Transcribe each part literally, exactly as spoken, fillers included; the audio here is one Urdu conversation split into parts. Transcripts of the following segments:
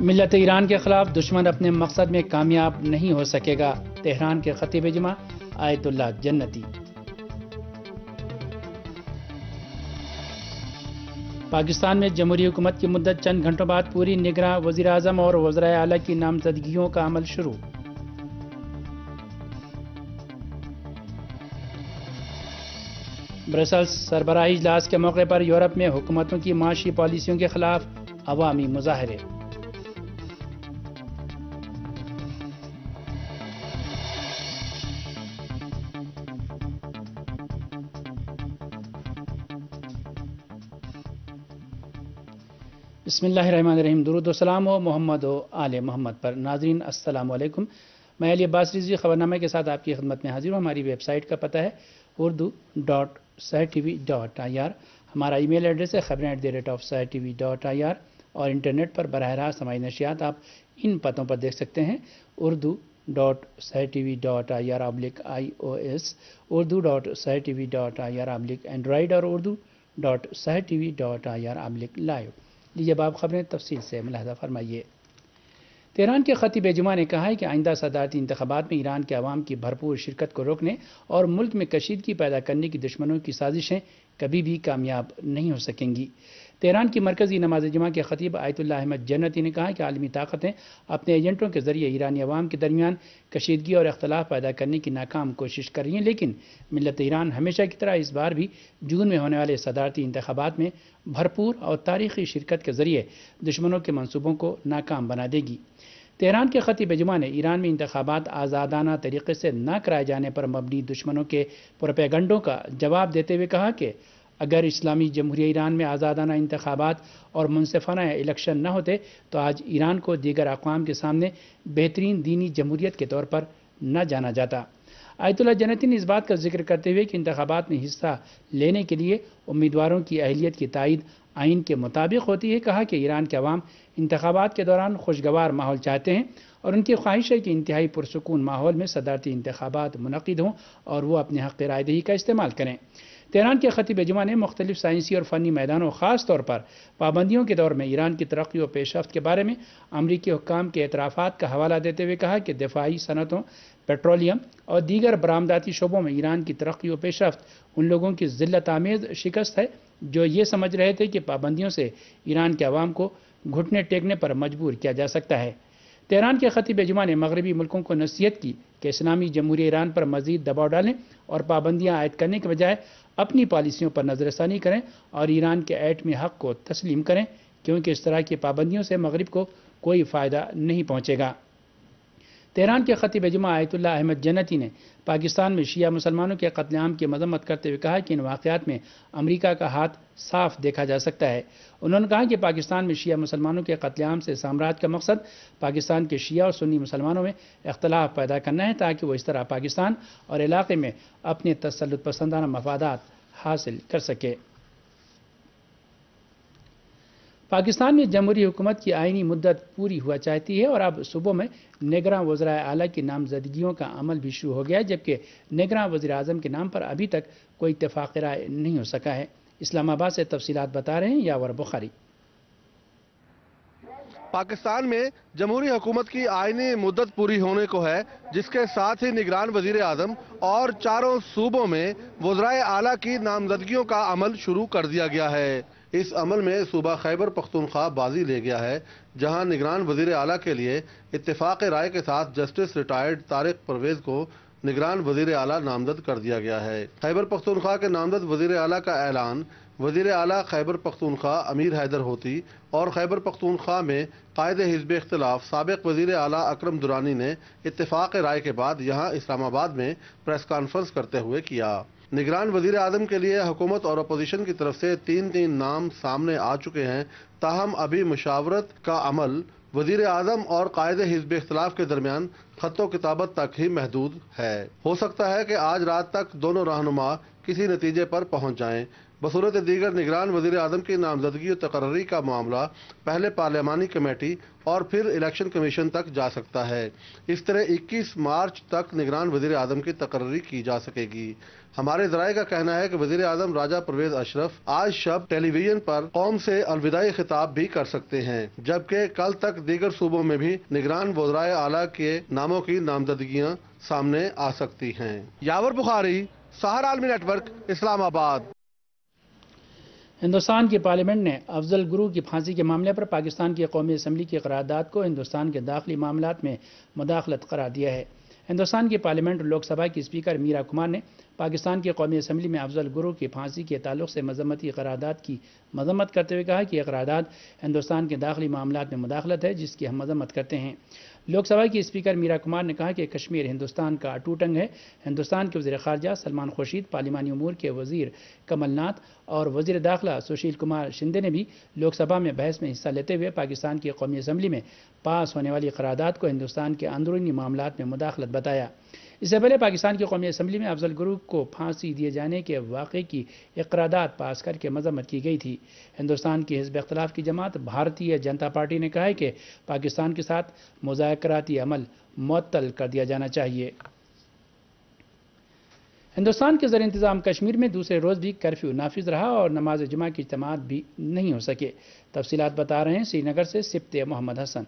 ملت ایران کے خلاف دشمن اپنے مقصد میں کامیاب نہیں ہو سکے گا، تہران کے خطیب جمعہ آیت اللہ جنتی۔ پاکستان میں جمہوری حکومت کی مدت چند گھنٹوں بعد پوری نگراں وزیر اعظم اور وزرائے اعلیٰ کی نامزدگیوں کا عمل شروع۔ برسلز سربراہی اجلاس کے موقع پر یورپ میں حکومتوں کی معاشی پالیسیوں کے خلاف عوامی مظاہرے۔ بسم اللہ الرحمن الرحیم، درود و سلام ہو محمد و آل محمد پر۔ ناظرین السلام علیکم، میں علی عباس رضوی خبرنامے کے ساتھ آپ کی خدمت میں حاضر ہوں۔ ہماری ویب سائٹ کا پتہ ہے Urdu dot Sahar T V dot I R, ہمارا ای میل ایڈریس ہے خبریں at the rate of Sahar T V dot I R, اور انٹرنیٹ پر براہ راست ہماری نشریات آپ ان پتوں پر دیکھ سکتے ہیں: Urdu dot Sahar T V dot I R ابلک I O S, Urdu dot Sahar T V dot I R ابلک اینڈرائڈ، اور Urdu dot Sahar T V dot I R ابلک لائیو۔ لیجیے اب آپ خبریں تفصیل سے ملاحظہ فرمائیے۔ تہران کے خطیب جمعہ نے کہا ہے کہ آئندہ صدارتی انتخابات میں ایران کے عوام کی بھرپور شرکت کو روکنے اور ملک میں کشیدگی پیدا کرنے کی دشمنوں کی سازشیں کبھی بھی کامیاب نہیں ہو سکیں گی۔ تہران کی مرکزی نماز جمعہ کے خطیب آیت اللہ احمد جنتی نے کہا کہ عالمی طاقتیں اپنے ایجنٹوں کے ذریعے ایرانی عوام کے درمیان کشیدگی اور اختلاف پیدا کرنے کی ناکام کوشش کر رہی ہیں، لیکن ملت ایران ہمیشہ کی طرح اس بار بھی جون میں ہونے والے صدارتی انتخابات میں بھرپور اور تاریخی شرکت کے ذریعے دشمنوں کے منصوبوں کو ناکام بنا دے گی۔ تہران کے خطیب جمعہ نے ایران میں انتخابات آزادانہ طریقے سے نہ کرائے جانے پر مبنی دشمنوں کے پروپیگنڈوں کا جواب دیتے ہوئے کہا کہ اگر اسلامی جمہوریہ ایران میں آزادانہ انتخابات اور منصفانہ الیکشن نہ ہوتے تو آج ایران کو دیگر اقوام کے سامنے بہترین دینی جمہوریت کے طور پر نہ جانا جاتا۔ آیت اللہ جنتی نے اس بات کا ذکر کرتے ہوئے کہ انتخابات میں حصہ لینے کے لیے امیدواروں کی اہلیت کی تائید آئین کے مطابق ہوتی ہے، کہا کہ ایران کے عوام انتخابات کے دوران خوشگوار ماحول چاہتے ہیں اور ان کی خواہش ہے کہ انتہائی پرسکون ماحول میں صدارتی انتخابات منعقد ہوں اور وہ اپنے حق رائے دہی کا استعمال کریں۔ تہران کے خطیب جمعہ نے مختلف سائنسی اور فنی میدانوں، خاص طور پر پابندیوں کے دور میں ایران کی ترقی و پیش رفت کے بارے میں امریکی حکام کے اعترافات کا حوالہ دیتے ہوئے کہا کہ دفاعی صنعتوں، پیٹرولیم اور دیگر برآمداتی شعبوں میں ایران کی ترقی و پیش رفت ان لوگوں کی ذلت آمیز شکست ہے جو یہ سمجھ رہے تھے کہ پابندیوں سے ایران کے عوام کو گھٹنے ٹیکنے پر مجبور کیا جا سکتا ہے۔ تہران کے خطیب جمعہ نے مغربی ملکوں کو نصیحت کی کہ اسلامی جمہوریہ ایران پر مزید دباؤ ڈالیں اور پابندیاں عائد کرنے کے بجائے اپنی پالیسیوں پر نظر ثانی کریں اور ایران کے ایٹمی حق کو تسلیم کریں، کیونکہ اس طرح کی پابندیوں سے مغرب کو کوئی فائدہ نہیں پہنچے گا۔ تہران کے خطیب جمعہ آیت اللہ احمد جنتی نے پاکستان میں شیعہ مسلمانوں کے قتل عام کی مذمت کرتے ہوئے کہا کہ ان واقعات میں امریکہ کا ہاتھ صاف دیکھا جا سکتا ہے۔ انہوں نے کہا کہ پاکستان میں شیعہ مسلمانوں کے قتل عام سے سامراج کا مقصد پاکستان کے شیعہ اور سنی مسلمانوں میں اختلاف پیدا کرنا ہے تاکہ وہ اس طرح پاکستان اور علاقے میں اپنے تسلط پسندانہ مفادات حاصل کر سکے۔ پاکستان میں جمہوری حکومت کی آئینی مدت پوری ہوا چاہتی ہے اور اب صوبوں میں نگراں وزرائے اعلیٰ کی نامزدگیوں کا عمل بھی شروع ہو گیا ہے، جبکہ نگراں وزیر اعظم کے نام پر ابھی تک کوئی اتفاق رائے نہیں ہو سکا ہے۔ اسلام آباد سے تفصیلات بتا رہے ہیں یاور بخاری۔ پاکستان میں جمہوری حکومت کی آئینی مدت پوری ہونے کو ہے، جس کے ساتھ ہی نگران وزیر اعظم اور چاروں صوبوں میں وزرائے اعلیٰ کی نامزدگیوں کا عمل شروع کر دیا گیا ہے۔ اس عمل میں صوبہ خیبر پختونخوا بازی لے گیا ہے، جہاں نگران وزیر اعلیٰ کے لیے اتفاق رائے کے ساتھ جسٹس ریٹائرڈ طارق پرویز کو نگران وزیر اعلیٰ نامزد کر دیا گیا ہے۔ خیبر پختونخوا کے نامزد وزیر اعلیٰ کا اعلان وزیر اعلیٰ خیبر پختونخوا امیر حیدر ہوتی اور خیبر پختونخوا میں قائد حزب اختلاف سابق وزیر اعلیٰ اکرم درانی نے اتفاق رائے کے بعد یہاں اسلام آباد میں پریس کانفرنس کرتے ہوئے کیا۔ نگران وزیر اعظم کے لیے حکومت اور اپوزیشن کی طرف سے تین تین نام سامنے آ چکے ہیں، تاہم ابھی مشاورت کا عمل وزیر اعظم اور قائد حزب اختلاف کے درمیان خط و کتابت تک ہی محدود ہے۔ ہو سکتا ہے کہ آج رات تک دونوں رہنما کسی نتیجے پر پہنچ جائیں۔ बसूरत दीगर निगरान वजीर आजम की नामजदगी और तकर्री का मामला पहले पार्लियामानी कमेटी और फिर इलेक्शन कमीशन तक जा सकता है। इस तरह इक्कीस मार्च तक निगरान वजीर आजम की तकर्री की जा सकेगी। हमारे ज़राए का कहना है कि वजीर आजम राजा परवेज अशरफ आज शब टेलीविजन पर कौम से अलविदाई खिताब भी कर सकते हैं, जबकि कल तक दीगर सूबों में भी निगरान वज़राए आला के नामों की नामजदगियां सामने आ सकती हैं। यावर बुखारी, सहारा आलमी नेटवर्क, इस्लामाबाद। हिंदुस्तान की पार्लियामेंट ने अफजल गुरू की फांसी के मामले पर पाकिस्तान की कौमी असम्बली की करारदाद को हिंदुस्तान के दाखिली मामलात में मुदाखलत करार दिया है। हिंदुस्तान की पार्लियामेंट और लोकसभा की स्पीकर मीरा कुमार ने पाकिस्तान की कौमी असम्बली में अफजल गुरू की फांसी के ताल्लुक से मजम्मती करारदाद की मजम्मत करते हुए कहा कि यह करारदाद हिंदुस्तान के दाखिली मामलात में मुदाखलत है, जिसकी हम मजम्मत करते हैं। लोकसभा की स्पीकर मीरा कुमार ने कहा कि कश्मीर हिंदुस्तान का अटूट अंग है। हिंदुस्तान के वज़ीर ख़ारजा सलमान खुर्शीद, पार्लिमानी उमूर के वज़ीर कमलनाथ और वज़ीर दाखिला सुशील कुमार शिंदे ने भी लोकसभा में बहस में हिस्सा लेते हुए पाकिस्तान की कौमी असम्बली में पास होने वाली करारदाद को हिंदुस्तान के अंदरूनी मामलात में मुदाखलत बताया। इससे पहले पाकिस्तान की कौमी असम्बली में अफजल गुरू को फांसी दिए जाने के वाक़े की एक करारदाद पास करके मजम्मत की गई थी। हिंदुस्तान की हिज़्ब इख्तिलाफ की जमात भारतीय जनता पार्टी ने कहा है कि पाकिस्तान के साथ मुज़ाकराती अमल मुअत्तल कर दिया जाना चाहिए। हिंदुस्तान के ज़र इंतज़ाम कश्मीर में दूसरे रोज़ भी कर्फ्यू नाफिज रहा और नमाज जुमा की जमात भी नहीं हो सके। तफसीलात बता रहे हैं श्रीनगर से सिप्ते मोहम्मद हसन।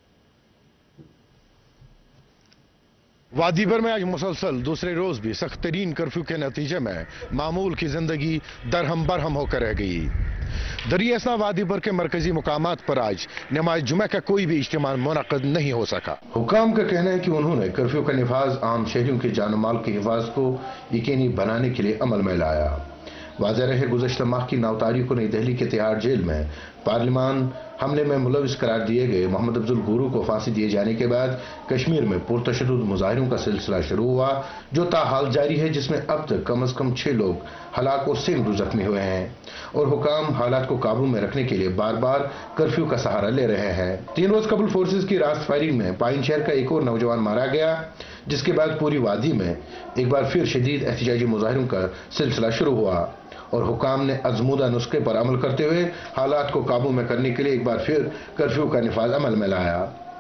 वादी भर में आज मुसलसल दूसरे रोज भी सख्त तरीन कर्फ्यू के नतीजे में मामूल की जिंदगी दरहम बरहम होकर रह गई। दरियासना वादी भर के मरकजी मुकामात पर आज नमाज जुमा का कोई भी इज्तिमा मुनक़द नहीं हो सका। हुकाम का कहना है कि उन्होंने कर्फ्यू का निफाज आम शहरियों के जान माल के हिफाज को यकीनी बनाने के लिए अमल में लाया। वाज़ेह रहे गुज़श्ता माह की नौ तारीख को नई दिल्ली के तिहाड़ जेल में पार्लिमान हमले में मुलविस करार दिए गए मोहम्मद अफजल गुरू को फांसी दिए जाने के बाद कश्मीर में पुरतशद्दुद मुजाहिरों का सिलसिला शुरू हुआ, जो ताहाल जारी है, जिसमें अब तक कम अज कम छह लोग हलाक और सैकड़ों जख्मी हुए हैं और हुकाम हालात को काबू में रखने के लिए बार बार कर्फ्यू का सहारा ले रहे हैं। तीन रोज कबल फोर्सेज की रास्त फायरिंग में पाइन शहर का एक और नौजवान मारा गया, जिसके बाद पूरी वादी में एक बार फिर शदीद एहतजाजी मुजाहिरों का सिलसिला शुरू हुआ और हुकाम ने अज़मूदा नुस्खे पर अमल करते हुए हालात को काबू में करने के लिए एक बार फिर कर्फ्यू का निफाज अमल में लाया।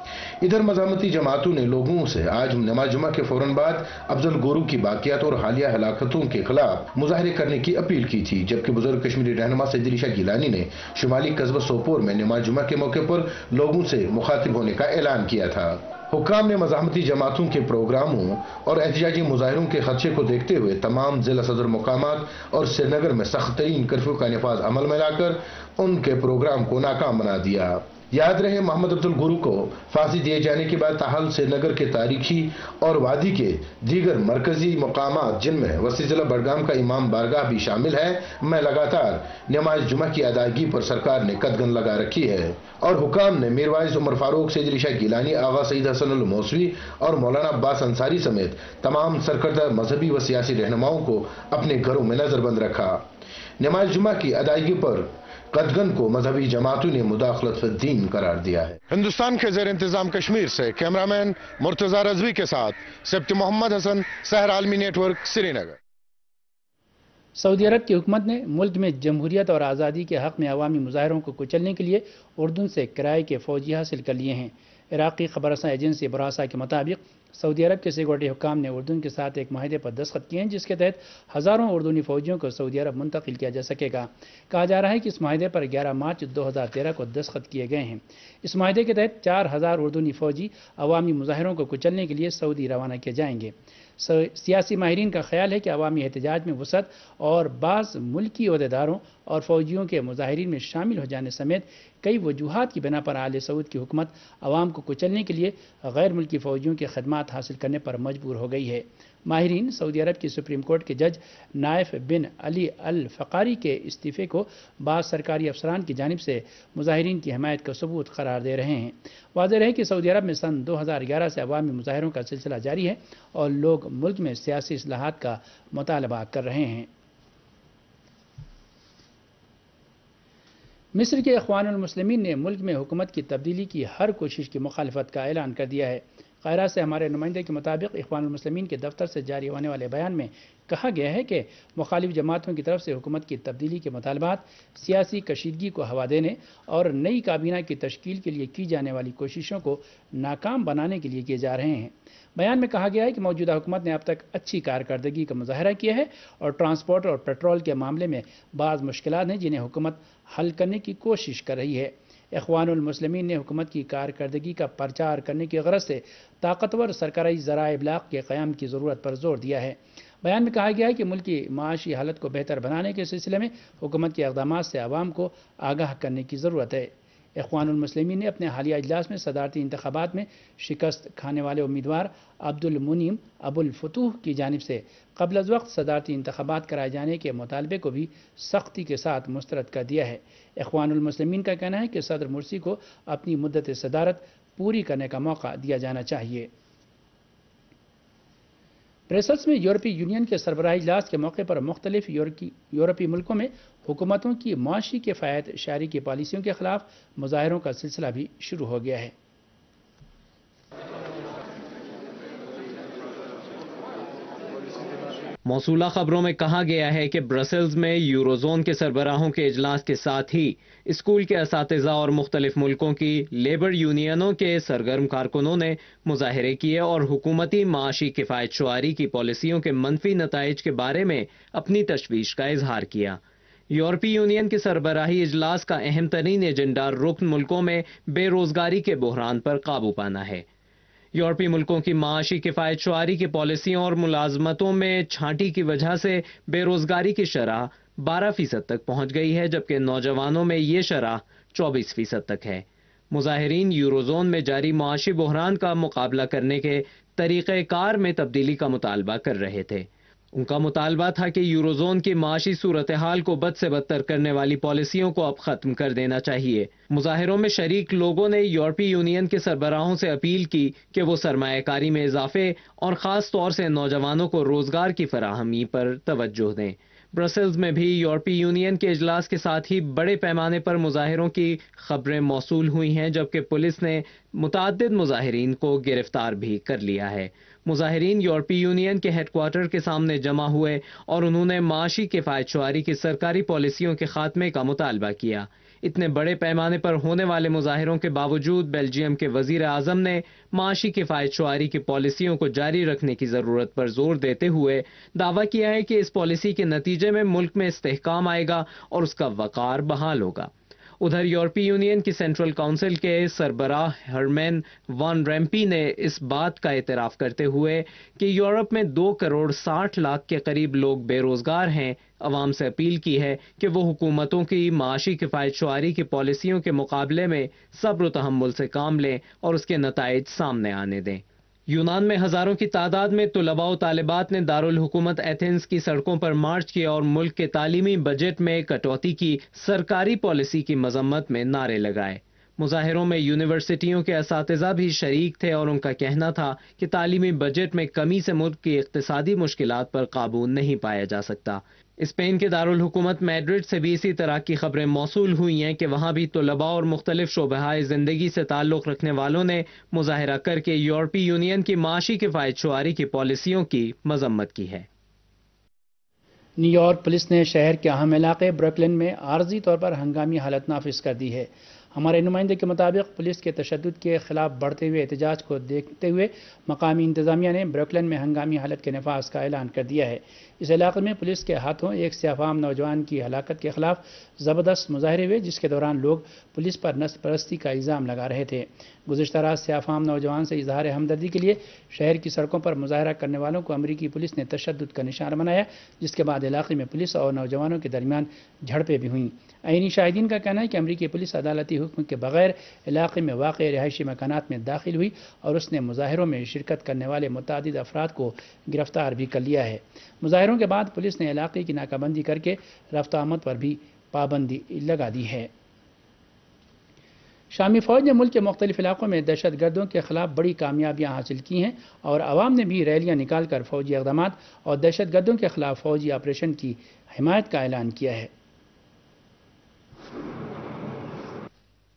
इधर मज़ामती जमातों ने लोगों से आज नमाज जुमा के फौरन बाद अफजल गुरू की बाकियात और हालिया हलाकतों के खिलाफ मुजाहरे करने की अपील की थी, जबकि बुजुर्ग कश्मीरी रहनुमा सैयद अली शाह गिलानी ने शुमाली कस्बा सोपोर में नमाज जुमा के मौके पर लोगों से मुखातिब होने का ऐलान किया था। हुकाम ने मज़ामती जमातों के प्रोग्रामों और एहतजाजी मुजाहिरों के खदशे को देखते हुए तमाम जिला सदर मुकामात और श्रीनगर में सख्त तरीन कर्फ्यू का निफाज अमल में लाकर उनके प्रोग्राम को नाकाम बना दिया। याद रहे, मोहम्मद अफजल गुरू को फांसी दिए जाने के बाद ताहल श्रीनगर के तारीखी और वादी के दीगर मरकजी मकामात, जिनमें वसी जिला बडगाम का इमाम बारगाह भी शामिल है, में लगातार नमाज जुमा की अदायगी पर सरकार ने कदगन लगा रखी है और हुकाम ने मीरवाइज उमर फारूक, सैयद अली शाह गिलानी, आगा सईद हसन अल मौसवी और मौलाना अब्बास अंसारी समेत तमाम सरकर्दा मजहबी व सियासी रहनुमाओं को अपने घरों में नजरबंद रखा। नमाज जुमा की अदायगी पर कदगन को मजहबी जमातों ने मुदाखलत फिद दीन करार दिया है। हिंदुस्तान के ज़ेर इंतजाम कश्मीर से कैमरामैन मुर्तजा रजवी के साथ सिप्ते मोहम्मद हसन, सहरा आलमी नेटवर्क, श्रीनगर। सऊदी अरब की हुकूमत ने मुल्क में जमहूरियत और आज़ादी के हक़ में अवामी मुजाहिरों को कुचलने के लिए उर्दून से किराए के फौजी हासिल कर लिए हैं। इराक़ी खबरसां एजेंसी बरासा के मुताबिक सऊदी अरब के सिक्योरिटी हुकाम ने उर्दून के साथ एक माहिदे पर दस्तखत किए हैं, जिसके तहत हज़ारों उर्दूनी फ़ौजियों को सऊदी अरब मुंतकिल किया जा सकेगा। कहा जा रहा है कि इस माहिदे पर ग्यारह मार्च दो हज़ार तेरह को दस्तखत किए गए हैं। इस माहिदे के तहत चार हज़ार उर्दूनी फ़ौजी अवामी मुजाहिरों को कुचलने के लिए सऊदी रवाना किए जाएंगे। सियासी माहिरीन का ख्याल है कि अवामी एहतजाज में वसअत और बाज़ मुल्की ओहदेदारों और फ़ौजियों के मुजाहिरीन में शामिल हो जाने समेत कई वजूहात की बिना पर आले सऊद की हुकूमत अवाम को कुचलने के लिए गैर मुल्की फ़ौजियों की खदमात हासिल करने पर मजबूर हो गई है। माहिरीन सऊदी अरब की सुप्रीम कोर्ट के जज नाइफ बिन अली अल फ़कारी के इस्तीफ़े को बाज़ सरकारी अफसरान की जानिब से मुजाहिरीन की हमायत का सबूत करार दे रहे हैं। वाज़ेह रहे कि सऊदी अरब में सन दो हज़ार ग्यारह से अवामी मुजाहिरों का सिलसिला जारी है और लोग मुल्क में सियासी इस्लाहात का मुतालबा कर रहे हैं। मिस्र के इख्वानुल मुस्लिमीन ने मुल्क में हुकूमत की तब्दीली की हर कोशिश की मुखालफत का ऐलान कर दिया है। قاہرہ سے ہمارے نمائندے کے مطابق اخوان المسلمین کے دفتر سے جاری ہونے والے بیان میں کہا گیا ہے کہ مخالف جماعتوں کی طرف سے حکومت کی تبدیلی کے مطالبات سیاسی کشیدگی کو ہوا دینے اور نئی کابینہ کی تشکیل کے لیے کی جانے والی کوششوں کو ناکام بنانے کے لیے کیے جا رہے ہیں۔ بیان میں کہا گیا ہے کہ موجودہ حکومت نے اب تک اچھی کارکردگی کا مظاہرہ کیا ہے اور ٹرانسپورٹ اور پیٹرول کے معاملے میں بعض مشکلات ہیں جنہیں حکومت حل کرنے کی کوشش کر رہی ہے۔ اخوان المسلمین نے حکومت کی کارکردگی کا پرچار کرنے کی غرض سے طاقتور سرکاری ذرائع ابلاغ کے قیام کی ضرورت پر زور دیا ہے۔ بیان میں کہا گیا ہے کہ ملک کی معاشی حالت کو بہتر بنانے کے سلسلے میں حکومت کے اقدامات سے عوام کو آگاہ کرنے کی ضرورت ہے۔ اخوان المسلمین نے اپنے حالیہ اجلاس میں صدارتی انتخابات میں شکست کھانے والے امیدوار عبد المنعم ابو الفتوح کی جانب سے قبل از وقت صدارتی انتخابات کرائے جانے کے مطالبے کو بھی سختی کے ساتھ مسترد کر دیا ہے۔ اخوان المسلمین کا کہنا ہے کہ صدر مرسی کو اپنی مدت صدارت پوری کرنے کا موقع دیا جانا چاہیے۔ برسلز میں یورپی یونین کے سربراہی اجلاس کے موقع پر مختلف یورپی ملکوں میں حکومتوں کی معاشی کفایت شعاری کی پالیسیوں کے خلاف مظاہروں کا سلسلہ بھی شروع ہو گیا ہے۔ موصولہ خبروں میں کہا گیا ہے کہ برسلز میں یوروزون کے سربراہوں کے اجلاس کے ساتھ ہی اسکول کے اساتذہ اور مختلف ملکوں کی لیبر یونینوں کے سرگرم کارکنوں نے مظاہرے کیے اور حکومتی معاشی کفایت شعاری کی پالیسیوں کے منفی نتائج کے بارے میں اپنی تشویش کا اظہار کیا۔ یورپی یونین کے سربراہی اجلاس کا اہم ترین ایجنڈا رکن ملکوں میں بے روزگاری کے بحران پر قابو پانا ہے۔ یورپی ملکوں کی معاشی کفایت شعاری کی پالیسیوں اور ملازمتوں میں چھانٹی کی وجہ سے بے روزگاری کی شرح بارہ فیصد تک پہنچ گئی ہے، جبکہ نوجوانوں میں یہ شرح چوبیس فیصد تک ہے۔ مظاہرین یوروزون میں جاری معاشی بحران کا مقابلہ کرنے کے طریقہ کار میں تبدیلی کا مطالبہ کر رہے تھے۔ ان کا مطالبہ تھا کہ یوروزون کی معاشی صورتحال کو بد سے بدتر کرنے والی پالیسیوں کو اب ختم کر دینا چاہیے۔ مظاہروں میں شریک لوگوں نے یورپی یونین کے سربراہوں سے اپیل کی کہ وہ سرمایہ کاری میں اضافے اور خاص طور سے نوجوانوں کو روزگار کی فراہمی پر توجہ دیں۔ برسلز میں بھی یورپی یونین کے اجلاس کے ساتھ ہی بڑے پیمانے پر مظاہروں کی خبریں موصول ہوئی ہیں، جبکہ پولیس نے متعدد مظاہرین کو گرفتار بھی کر لیا ہے۔ مظاہرین یورپی یونین کے ہیڈ کوارٹر کے سامنے جمع ہوئے اور انہوں نے معاشی کفایت شعاری کی سرکاری پالیسیوں کے خاتمے کا مطالبہ کیا۔ اتنے بڑے پیمانے پر ہونے والے مظاہروں کے باوجود بیلجیم کے وزیر اعظم نے معاشی کفایت شعاری کی پالیسیوں کو جاری رکھنے کی ضرورت پر زور دیتے ہوئے دعویٰ کیا ہے کہ اس پالیسی کے نتیجے میں ملک میں استحکام آئے گا اور اس کا وقار بحال ہوگا۔ ادھر یورپی یونین کی سینٹرل کونسل کے سربراہ ہرمین وان ریمپی نے اس بات کا اعتراف کرتے ہوئے کہ یورپ میں دو کروڑ ساٹھ لاکھ کے قریب لوگ بے روزگار ہیں، عوام سے اپیل کی ہے کہ وہ حکومتوں کی معاشی کفایت شعاری کی پالیسیوں کے مقابلے میں صبر و تحمل سے کام لیں اور اس کے نتائج سامنے آنے دیں۔ یونان میں ہزاروں کی تعداد میں طلباء و طالبات نے دارالحکومت ایتھنز کی سڑکوں پر مارچ کیا اور ملک کے تعلیمی بجٹ میں کٹوتی کی سرکاری پالیسی کی مذمت میں نعرے لگائے۔ مظاہروں میں یونیورسٹیوں کے اساتذہ بھی شریک تھے اور ان کا کہنا تھا کہ تعلیمی بجٹ میں کمی سے ملک کی اقتصادی مشکلات پر قابو نہیں پایا جا سکتا۔ اسپین کے دارالحکومت میڈرڈ سے بھی اسی طرح کی خبریں موصول ہوئی ہیں کہ وہاں بھی طلباء اور مختلف شعبۂ زندگی سے تعلق رکھنے والوں نے مظاہرہ کر کے یورپی یونین کی معاشی کفایت شعاری کی پالیسیوں کی مذمت کی ہے۔ نیو یارک پولیس نے شہر کے اہم علاقے بروکلن میں عارضی طور پر ہنگامی حالت نافذ کر دی ہے۔ ہمارے نمائندے کے مطابق پولیس کے تشدد کے خلاف بڑھتے ہوئے احتجاج کو دیکھتے ہوئے مقامی انتظامیہ نے بروکلن میں ہنگامی حالت کے نفاذ کا اعلان کر دیا ہے۔ اس علاقے میں پولیس کے ہاتھوں ایک سیاہ فام نوجوان کی ہلاکت کے خلاف زبردست مظاہرے ہوئے، جس کے دوران لوگ پولیس پر نسل پرستی کا الزام لگا رہے تھے۔ گزشتہ رات سیاہ فام نوجوان سے اظہار ہمدردی کے لیے شہر کی سڑکوں پر مظاہرہ کرنے والوں کو امریکی پولیس نے تشدد کا نشانہ بنایا، جس کے بعد علاقے میں پولیس اور نوجوانوں کے درمیان جھڑپیں بھی ہوئیں۔ عینی شاہدین کا کہنا ہے کہ امریکی پولیس عدالتی حکم کے بغیر علاقے میں واقع رہائشی مکانات میں داخل ہوئی اور اس نے مظاہروں میں شرکت کرنے والے متعدد افراد کو گرفتار بھی کر لیا ہے۔ مظاہروں کے بعد پولیس نے علاقے کی ناکہ بندی کر کے رفت آمد پر بھی پابندی لگا دی ہے۔ شامی فوج نے ملک کے مختلف علاقوں میں دہشت گردوں کے خلاف بڑی کامیابیاں حاصل کی ہیں اور عوام نے بھی ریلیاں نکال کر فوجی اقدامات اور دہشت گردوں کے خلاف فوجی آپریشن کی حمایت کا اعلان کیا ہے۔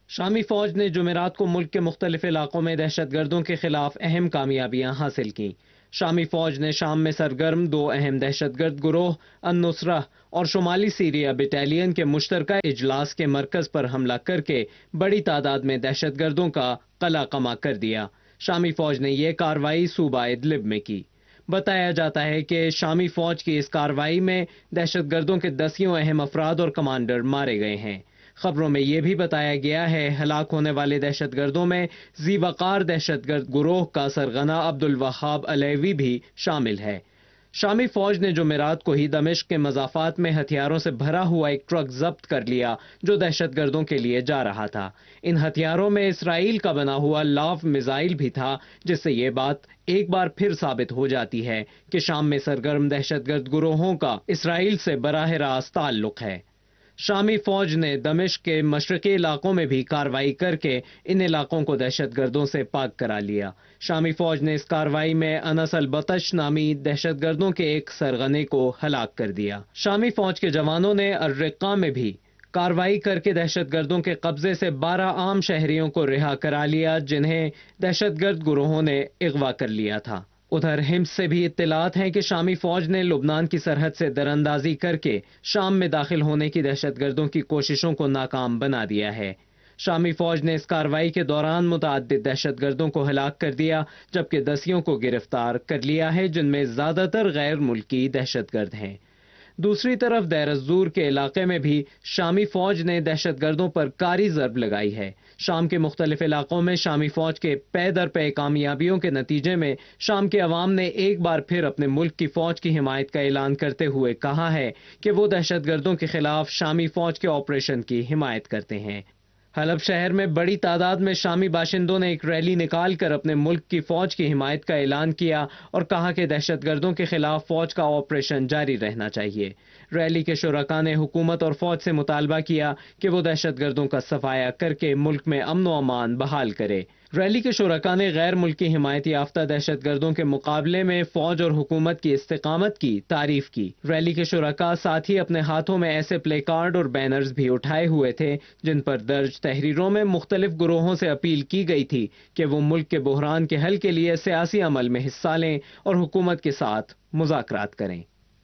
شامی فوج نے جمعرات کو ملک کے مختلف علاقوں میں دہشت گردوں کے خلاف اہم کامیابیاں حاصل کیں۔ شامی فوج نے شام میں سرگرم دو اہم دہشت گرد گروہ النصرہ اور شمالی سیریا بٹالین کے مشترکہ اجلاس کے مرکز پر حملہ کر کے بڑی تعداد میں دہشت گردوں کا قلع قمع کر دیا۔ شامی فوج نے یہ کارروائی صوبہ ادلب میں کی۔ بتایا جاتا ہے کہ شامی فوج کی اس کارروائی میں دہشت گردوں کے دسیوں اہم افراد اور کمانڈر مارے گئے ہیں۔ خبروں میں یہ بھی بتایا گیا ہے ہلاک ہونے والے دہشت گردوں میں ذی وقار دہشت گرد گروہ کا سرغنہ عبد الوہاب علیوی بھی شامل ہے۔ شامی فوج نے جمعرات کو ہی دمشق کے مضافات میں ہتھیاروں سے بھرا ہوا ایک ٹرک ضبط کر لیا جو دہشت گردوں کے لیے جا رہا تھا۔ ان ہتھیاروں میں اسرائیل کا بنا ہوا لاو میزائل بھی تھا، جس سے یہ بات ایک بار پھر ثابت ہو جاتی ہے کہ شام میں سرگرم دہشت گرد گروہوں کا اسرائیل سے براہ راست تعلق ہے۔ شامی فوج نے دمشق کے مشرقی علاقوں میں بھی کارروائی کر کے ان علاقوں کو دہشت گردوں سے پاک کرا لیا۔ شامی فوج نے اس کارروائی میں انس البطش نامی دہشت گردوں کے ایک سرغنے کو ہلاک کر دیا۔ شامی فوج کے جوانوں نے الرقہ میں بھی کارروائی کر کے دہشت گردوں کے قبضے سے بارہ عام شہریوں کو رہا کرا لیا جنہیں دہشت گرد گروہوں نے اغوا کر لیا تھا۔ ادھر حمص سے بھی اطلاعات ہیں کہ شامی فوج نے لبنان کی سرحد سے دراندازی کر کے شام میں داخل ہونے کی دہشت گردوں کی کوششوں کو ناکام بنا دیا ہے۔ شامی فوج نے اس کارروائی کے دوران متعدد دہشت گردوں کو ہلاک کر دیا جبکہ دسیوں کو گرفتار کر لیا ہے جن میں زیادہ تر غیر ملکی دہشت گرد ہیں۔ دوسری طرف دیر الزور کے علاقے میں بھی شامی فوج نے دہشت گردوں پر کاری ضرب لگائی ہے۔ شام کے مختلف علاقوں میں شامی فوج کے پے در پے کامیابیوں کے نتیجے میں شام کے عوام نے ایک بار پھر اپنے ملک کی فوج کی حمایت کا اعلان کرتے ہوئے کہا ہے کہ وہ دہشت گردوں کے خلاف شامی فوج کے آپریشن کی حمایت کرتے ہیں۔ حلب شہر میں بڑی تعداد میں شامی باشندوں نے ایک ریلی نکال کر اپنے ملک کی فوج کی حمایت کا اعلان کیا اور کہا کہ دہشت گردوں کے خلاف فوج کا آپریشن جاری رہنا چاہیے۔ ریلی کے شرکاء نے حکومت اور فوج سے مطالبہ کیا کہ وہ دہشت گردوں کا صفایا کر کے ملک میں امن و امان بحال کرے۔ ریلی کے شرکاء نے غیر ملکی حمایت یافتہ دہشت گردوں کے مقابلے میں فوج اور حکومت کی استقامت کی تعریف کی۔ ریلی کے شرکاء ساتھ ہی اپنے ہاتھوں میں ایسے پلے کارڈ اور بینرز بھی اٹھائے ہوئے تھے جن پر درج تحریروں میں مختلف گروہوں سے اپیل کی گئی تھی کہ وہ ملک کے بحران کے حل کے لیے سیاسی عمل میں حصہ لیں اور حکومت کے ساتھ مذاکرات کریں۔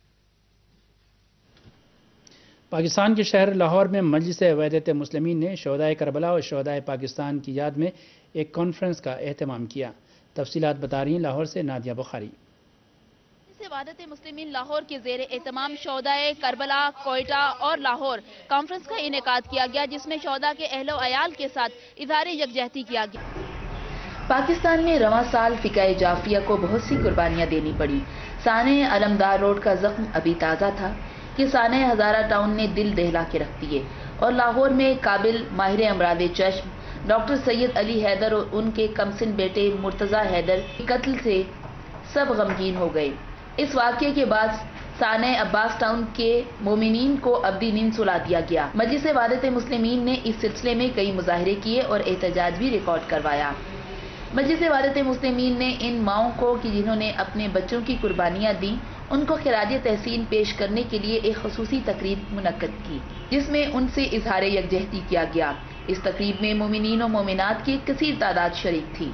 پاکستان کے شہر لاہور میں مجلس وحدت مسلمین نے شہدائے کربلا اور شہدائے پاکستان کی یاد میں ایک کانفرنس کا اہتمام کیا۔ تفصیلات بتا رہی ہیں لاہور سے نادیہ بخاری۔ مجلس وحدت مسلمین لاہور کے زیر اہتمام شہدائے کربلا، کوئٹہ اور لاہور کانفرنس کا انعقاد کیا گیا جس میں شہداء کے اہل و عیال کے ساتھ اظہار یکجہتی کیا گیا۔ پاکستان میں رواں سال فقہ جعفریہ کو بہت سی قربانیاں دینی پڑی۔ سانحہ علمدار روڈ کا زخم ابھی تازہ تھا کہ سانحہ ہزارہ ٹاؤن نے دل دہلا کے رکھ دیے اور لاہور میں قابل ماہر امراض چشم ڈاکٹر سید علی حیدر اور ان کے کمسن بیٹے مرتضی حیدر کے قتل سے سب غمگین ہو گئے۔ اس واقعے کے بعد سانحہ عباس ٹاؤن کے مومنین کو ابدی نیند سلا دیا گیا۔ مجلس وحدت مسلمین نے اس سلسلے میں کئی مظاہرے کیے اور احتجاج بھی ریکارڈ کروایا۔ مجلس وحدت مسلمین نے ان ماؤں کو کہ جنہوں نے اپنے بچوں کی قربانیاں دیں ان کو خراج تحسین پیش کرنے کے لیے ایک خصوصی تقریب منعقد کی جس میں ان سے اظہار یکجہتی کیا گیا۔ اس تقریب میں مومنین و مومنات کی کثیر تعداد شریک تھی۔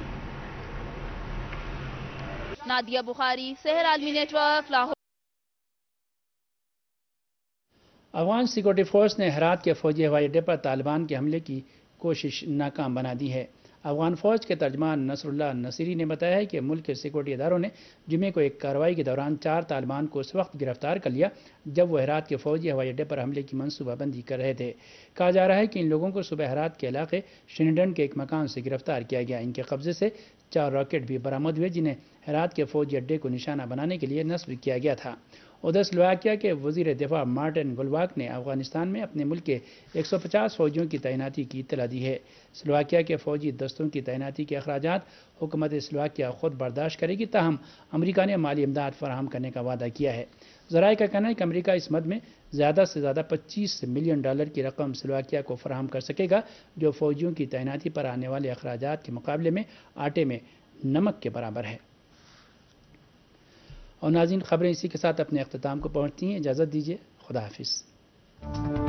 نادیہ بخاری، سحر عالمی network, Lahore. Afghan security force نے ہرات کے فوجی ہوائی اڈے پر طالبان کے حملے کی کوشش ناکام بنا دی ہے۔ افغان فوج کے ترجمان نصر اللہ نصیری نے بتایا ہے کہ ملک کے سیکورٹی اداروں نے جمعے کو ایک کارروائی کے دوران چار طالبان کو اس وقت گرفتار کر لیا جب وہ ہرات کے فوجی ہوائی اڈے پر حملے کی منصوبہ بندی کر رہے تھے۔ کہا جا رہا ہے کہ ان لوگوں کو صبح ہرات کے علاقے شنیڈن کے ایک مکان سے گرفتار کیا گیا۔ ان کے قبضے سے چار راکٹ بھی برآمد ہوئے جنہیں ہرات کے فوجی اڈے کو نشانہ بنانے کے لیے نصب کیا گیا تھا۔ ادھر سلوواکیہ کے وزیر دفاع مارٹن گلواک نے افغانستان میں اپنے ملک کے ایک سو پچاس فوجیوں کی تعیناتی کی اطلاع دی ہے۔ سلوواکیہ کے فوجی دستوں کی تعیناتی کے اخراجات حکومت سلوواکیہ خود برداشت کرے گی، تاہم امریکہ نے مالی امداد فراہم کرنے کا وعدہ کیا ہے۔ ذرائع کا کہنا ہے کہ امریکہ اس مد میں زیادہ سے زیادہ پچیس ملین ڈالر کی رقم سلوواکیہ کو فراہم کر سکے گا جو فوجیوں کی تعیناتی پر آنے والے اخراجات کے مقابلے میں آٹے میں نمک کے برابر ہے۔ اور ناظرین، خبریں اسی کے ساتھ اپنے اختتام کو پہنچتی ہیں۔ اجازت دیجیے، خدا حافظ۔